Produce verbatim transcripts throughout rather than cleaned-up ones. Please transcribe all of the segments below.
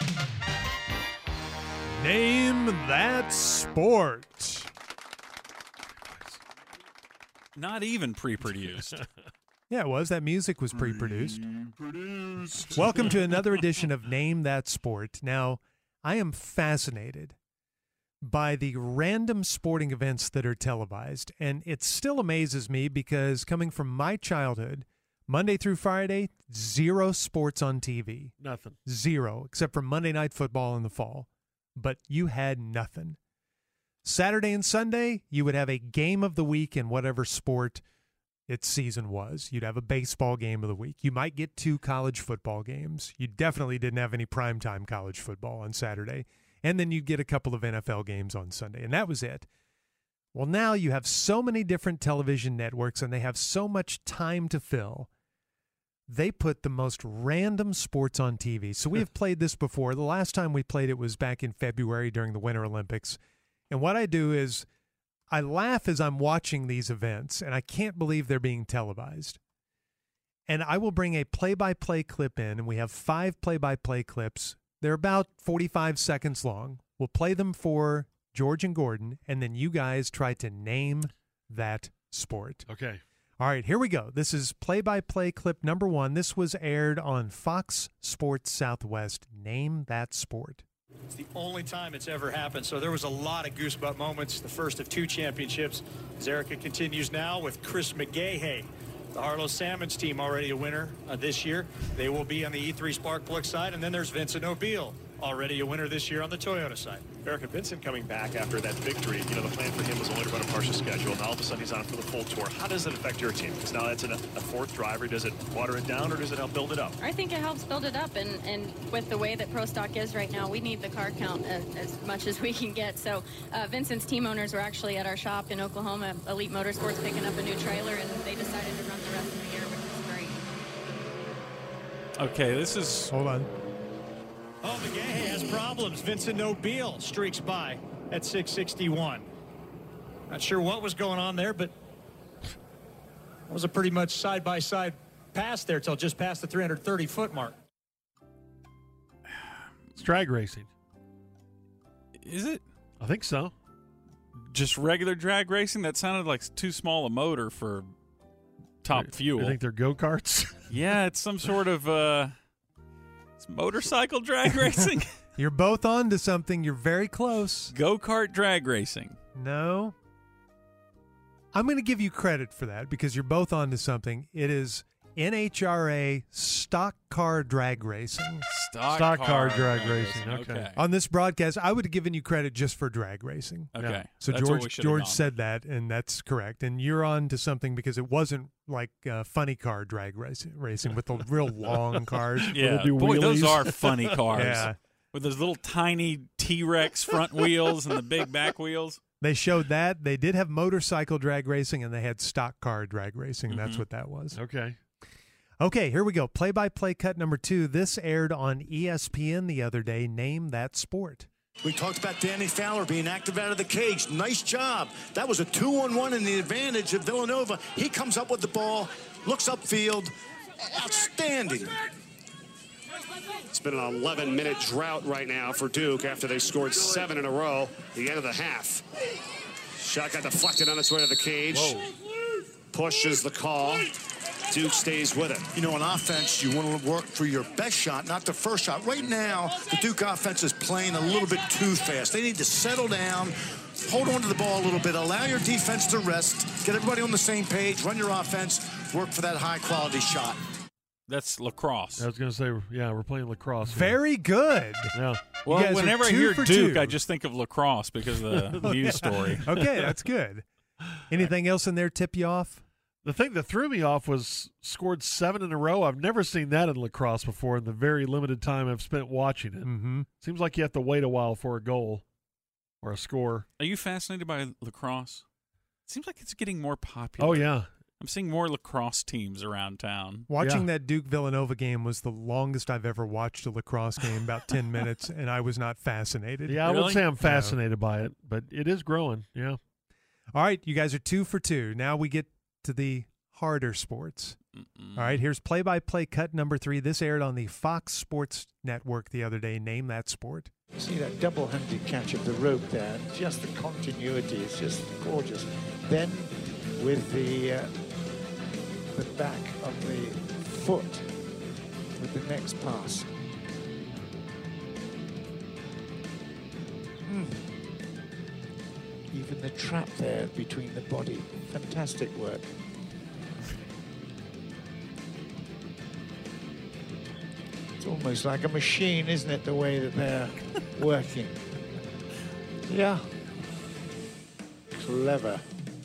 Name that sport. Not even pre-produced. Yeah, it was. That music was pre-produced. Pre-produced. Welcome to another edition of Name That Sport. Now, I am fascinated by the random sporting events that are televised, and it still amazes me because coming from my childhood, Monday through Friday, zero sports on T V. Nothing. Zero, except for Monday Night Football in the fall. But you had nothing. Saturday and Sunday, you would have a game of the week in whatever sport its season was. You'd have a baseball game of the week. You might get two college football games. You definitely didn't have any primetime college football on Saturday. And then you'd get a couple of N F L games on Sunday, and that was it. Well, now you have so many different television networks, and they have so much time to fill. They put the most random sports on T V. So we have played this before. The last time we played it was back in February during the Winter Olympics. And what I do is I laugh as I'm watching these events, and I can't believe they're being televised. And I will bring a play-by-play clip in, and we have five play-by-play clips. They're about forty-five seconds long. We'll play them for George and Gordon, and then you guys try to name that sport. Okay. All right, here we go. This is play-by-play clip number one. This was aired on Fox Sports Southwest. Name that sport. It's the only time it's ever happened, so there was a lot of goosebump moments. The first of two championships. As Erica continues now with Chris McGahey. The Harlow Salmons team already a winner uh, this year. They will be on the E three Sparkplug side, and then there's Vincent Nobile, already a winner this year on the Toyota side. Erica, Vincent coming back after that victory, you know, the plan for him was only to run a partial schedule, and all of a sudden he's on for the full tour. How does it affect your team? Because now that's an, a fourth driver. Does it water it down, or does it help build it up? I think it helps build it up, and, and with the way that Pro Stock is right now, we need the car count as, as much as we can get. So uh, Vincent's team owners were actually at our shop in Oklahoma, Elite Motorsports, picking up a new trailer, and they decided to run the rest of the year, which is great. Okay, this is... Hold on. Oh, McGahey has problems. Vincent Nobile streaks by at six sixty-one. Not sure what was going on there, but it was a pretty much side-by-side pass there till just past the three hundred thirty foot mark. It's drag racing. Is it? I think so. Just regular drag racing? That sounded like too small a motor for top fuel. You think they're go-karts? Yeah, it's some sort of... Uh, It's motorcycle drag racing? You're both on to something. You're very close. Go-kart drag racing. No. I'm going to give you credit for that because you're both on to something. It is N H R A stock car drag racing. Stock, Stock car, car drag racing. Okay. Okay. On this broadcast, I would have given you credit just for drag racing. Okay. Yeah. So That's what we George should have George gone. said that, and that's correct. And you're on to something because it wasn't like uh, funny car drag racing, racing with the real long cars. Yeah, do boy, those wheelies. are funny cars. Yeah. With those little tiny T-Rex front wheels and the big back wheels. They showed that. They did have motorcycle drag racing, and they had stock car drag racing, and that's Mhm. what that was. Okay. Okay, here we go. Play-by-play cut number two. This aired on E S P N the other day. Name that sport. We talked about Danny Fowler being active out of the cage. Nice job. That was a two-on-one in the advantage of Villanova. He comes up with the ball, looks upfield. Outstanding. It's been an eleven minute drought right now for Duke after they scored seven in a row at the end of the half. Shot got deflected on its way to the cage. Whoa. Push is the call. Duke stays with it. You know, on offense, you want to work for your best shot, not the first shot. Right now, the Duke offense is playing a little bit too fast. They need to settle down, hold on to the ball a little bit, allow your defense to rest, get everybody on the same page, run your offense, work for that high-quality shot. That's lacrosse. I was going to say, yeah, we're playing lacrosse. here. Very good. Yeah. Well, guys are whenever I two hear for Duke, two. I just think of lacrosse because of the news story. Okay, that's good. Anything else in there tip you off? The thing that threw me off was scored seven in a row. I've never seen that in lacrosse before in the very limited time I've spent watching it. Mm-hmm. Seems like you have to wait a while for a goal or a score. Are you fascinated by lacrosse? It seems like it's getting more popular. Oh, yeah. I'm seeing more lacrosse teams around town. Watching Yeah. that Duke-Villanova game was the longest I've ever watched a lacrosse game, about ten minutes, and I was not fascinated. Yeah, I Really? would say I'm fascinated by it, but it is growing. Yeah. All right, you guys are two for two. Now we get to the harder sports. Mm-mm. All right, here's play-by-play cut number three. This aired on the Fox Sports Network the other day. Name that sport. See that double-handed catch of the rope there, and just the continuity is just gorgeous. Then with the uh, the back of the foot with the next pass. Mm. Even the trap there between the body. Fantastic work. It's almost like a machine, isn't it, the way that they're working? Yeah. Clever.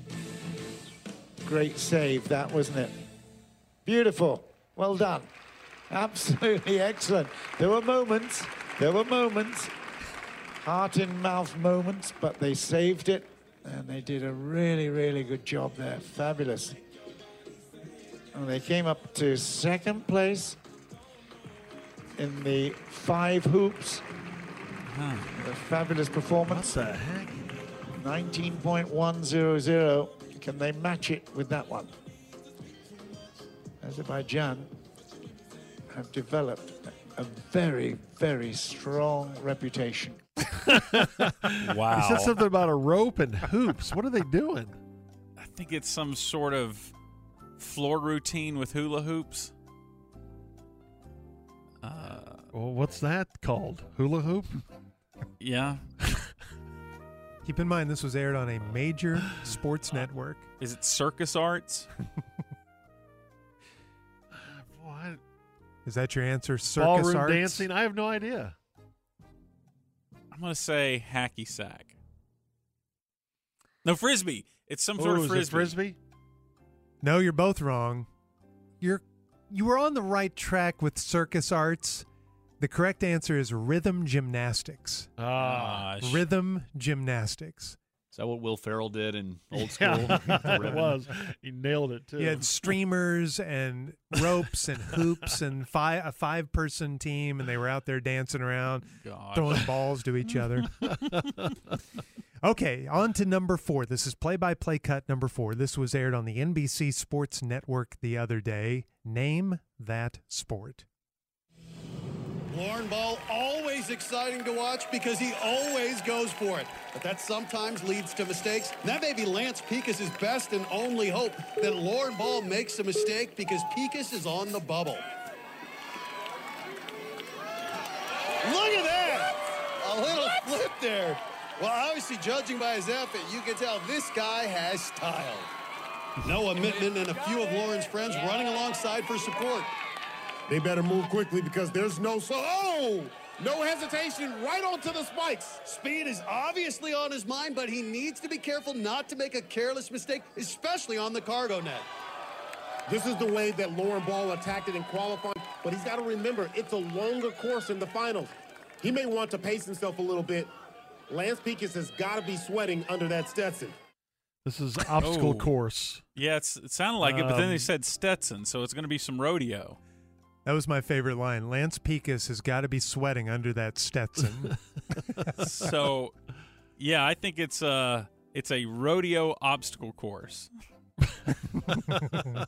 Great save that, wasn't it? Beautiful. Well done. Absolutely excellent. There were moments, there were moments, heart in mouth moments, but they saved it, and they did a really, really good job there. Fabulous. And they came up to second place in the five hoops. Huh. A fabulous performance. What the heck? nineteen point one zero zero. Can they match it with that one? Azerbaijan have developed a very, very strong reputation. Wow. He said something about a rope and hoops. What are they doing? I think it's some sort of floor routine with hula hoops. Uh, Well, what's that called? Hula hoop? yeah. Keep in mind, this was aired on a major sports network. Is it circus arts? What? Is that your answer? Circus Ballroom arts? dancing? I have no idea. I'm going to say hacky sack. No, frisbee. It's some sort Ooh, of is it frisbee. frisbee? No, you're both wrong. You're you were on the right track with circus arts. The correct answer is rhythm gymnastics. Ah, Gosh. Rhythm gymnastics. Is that what Will Ferrell did in Old School? yeah, it was. He nailed it too. You had streamers and ropes and hoops and five, a five-person team, and they were out there dancing around, Gosh. throwing balls to each other. Okay, on to number four. This is play-by-play cut number four. This was aired on the N B C Sports Network the other day. Name that sport. Lauren Ball, always exciting to watch because he always goes for it. But that sometimes leads to mistakes. That may be Lance Pekas' best and only hope that Lauren Ball makes a mistake because Pekas is on the bubble. Look at that! A little flip there. Well, obviously, judging by his effort, you can tell this guy has style. Noah Mittman and a few of Lauren's friends running alongside for support. They better move quickly because there's no so. Oh! No hesitation, right onto the spikes. Speed is obviously on his mind, but he needs to be careful not to make a careless mistake, especially on the cargo net. This is the way that Lauren Ball attacked it in qualifying, but he's got to remember, it's a longer course in the finals. He may want to pace himself a little bit. Lance Pekas has got to be sweating under that Stetson. This is obstacle Oh. course. Yeah, it's, it sounded like it, but then they Um, said Stetson, so it's going to be some rodeo. That was my favorite line. Lance Pekas has got to be sweating under that Stetson. So, yeah, I think it's a, it's a rodeo obstacle course. Uh,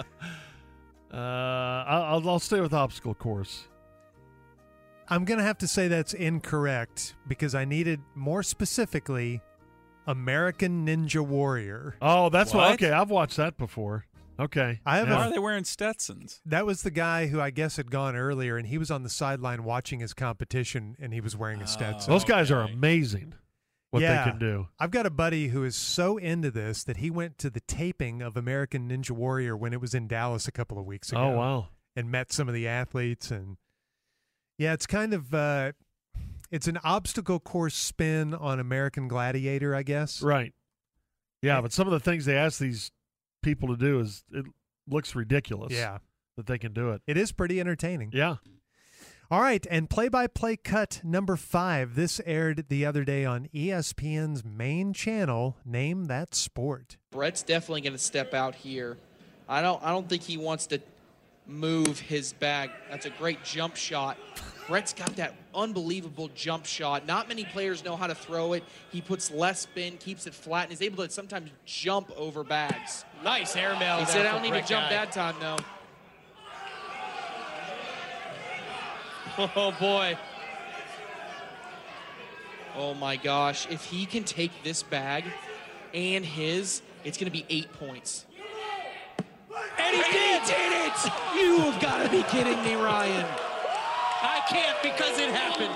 I'll, I'll stay with obstacle course. I'm going to have to say that's incorrect because I needed more specifically American Ninja Warrior. Oh, that's what? What? Okay, I've watched that before. Okay. I have Why a- are they wearing Stetsons? That was the guy who I guess had gone earlier, and he was on the sideline watching his competition, and he was wearing a Stetson. Those guys are Okay. amazing, what Yeah. they can do. I've got a buddy who is so into this that he went to the taping of American Ninja Warrior when it was in Dallas a couple of weeks ago. Oh, wow. And met some of the athletes, and yeah, it's kind of uh, it's an obstacle course spin on American Gladiator, I guess. Right. Yeah, but some of the things they ask these people to do is it looks ridiculous. Yeah, that they can do it. it is pretty entertaining. Yeah. All right, and play-by-play cut number five. This aired the other day on E S P N's main channel. Name that sport. Brett's definitely going to step out here. I don't. I don't think he wants to move his bag. That's a great jump shot. Brett's got that unbelievable jump shot. Not many players know how to throw it. He puts less spin, keeps it flat, and is able to sometimes jump over bags. Nice airmail. He said, I don't need to jump that time, though. Oh, boy. Oh, my gosh. If he can take this bag and his, it's going to be eight points. And he and did. He did it! You've got to be kidding me, Ryan. I can't because it happened.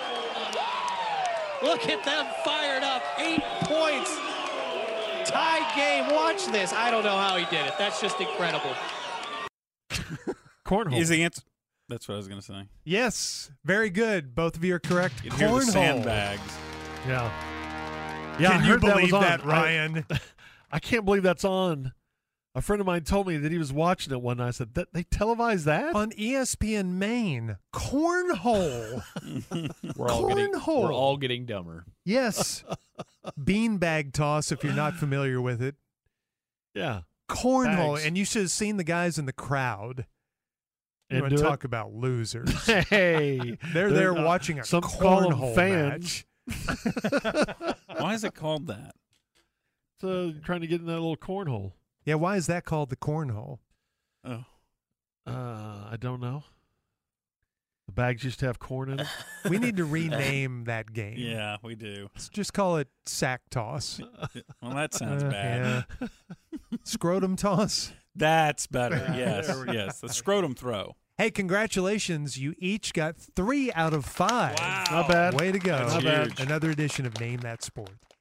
Look at them fired up. Eight points. Tie game. Watch this. I don't know how he did it. That's just incredible. Cornhole. Is the answer? That's what I was going to say. Yes, very good. Both of you are correct. You can hear the Cornhole. sandbags. Yeah. Yeah, Can I you heard that believe was on. that, Ryan? I, I can't believe that's on. A friend of mine told me that he was watching it one night. I said, that, they televise that? On E S P N Maine, cornhole. We're all getting Cornhole. we're all getting dumber. Yes. Beanbag toss, if you're not familiar with it. Yeah. Cornhole. Bags. And you should have seen the guys in the crowd. You And want to do it? talk about losers. Hey. They're there uh, watching a some call 'em cornhole fans. match. Why is it called that? So trying to get in that little cornhole. Yeah, why is that called the cornhole? Oh. Uh, I don't know. The bags used to have corn in them. We need to rename that game. Yeah, we do. Let's just call it sack toss. Well, that sounds Uh, bad. yeah. Scrotum toss. That's better. Yeah, Yes, there we go. yes. The scrotum throw. Hey, congratulations. You each got three out of five. Wow. Not bad. Way to go. That's Not bad. huge. Another edition of Name That Sport.